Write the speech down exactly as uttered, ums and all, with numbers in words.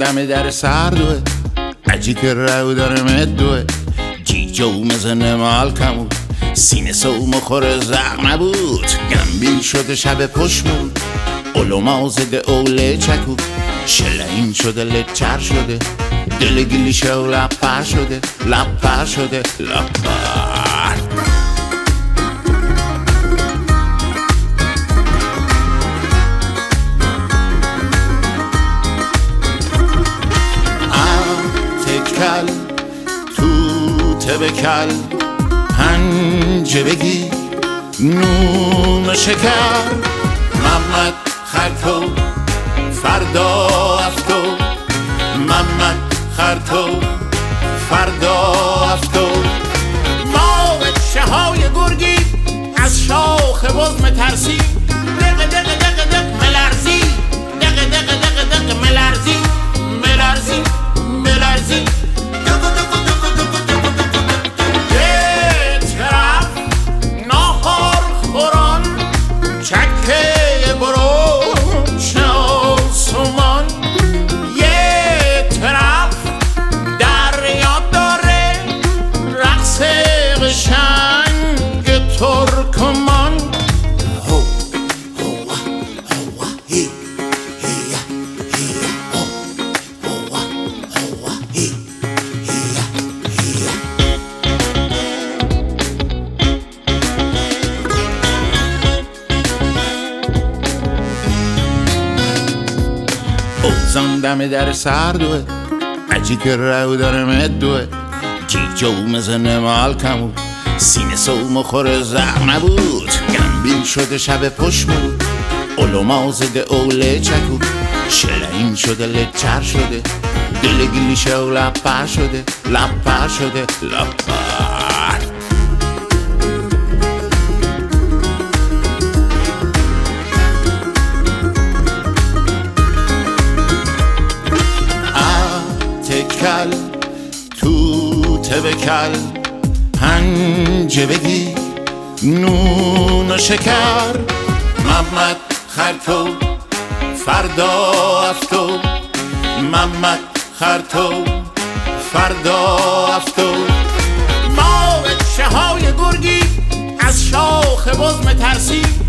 دم در سردوه عجی که رو داره مدوه جیجا و مزنه مالکمون سینه سو مخور زق نبود گنبیل شده شب پشمون علما زده اوله چکو شلعین شده لچر شده دل گلیشه و لپر شده لپر شده لپر تکل تو تبکل پنجه بگی نون و شکر محمد خرطو فردا افتو محمد خرطو فردا افتو ما بچه های گرگی از شاخ بزم ترسی دق دق دق دق ملرزی دق دق دق دق ملرزی ملرزی ملرزی چکه برو شاسمان یه طرف دریا داره رقص قشنگ ترکمان هو هو هو هی هی هی هو هو هو هی هی هی اوزان دم در سردوه عجی که رو داره مدوه جیجا و مزنه مالکمون سینه سو مخور زق نبود گنبیل شده شب پشمون علما زده اوله چکو شلعین شده لچر شده دل گلیشه و لپر شده لپر شده لپر تکل تو تبکل پنجه بگی نون و شکر محمد خرطو فردا افتو محمد خرطو فردا افتو ما بچه های گرگی از شاخ بزم ترسی